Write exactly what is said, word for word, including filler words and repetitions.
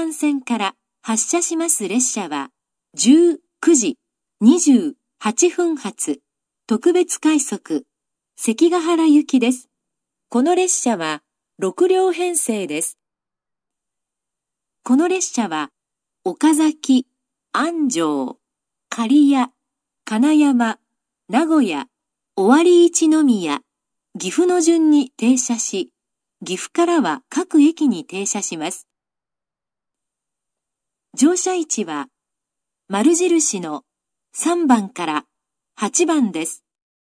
番線から発車します列車はじゅうくじにじゅうはっぷん発特別快速関ヶ原行きです。この列車はろくりょう編成です。この列車は岡崎、安城、刈谷、金山、名古屋、尾張一宮、岐阜の順に停車し、岐阜からは各駅に停車します。乗車位置は丸印のさんばんからはちばんです。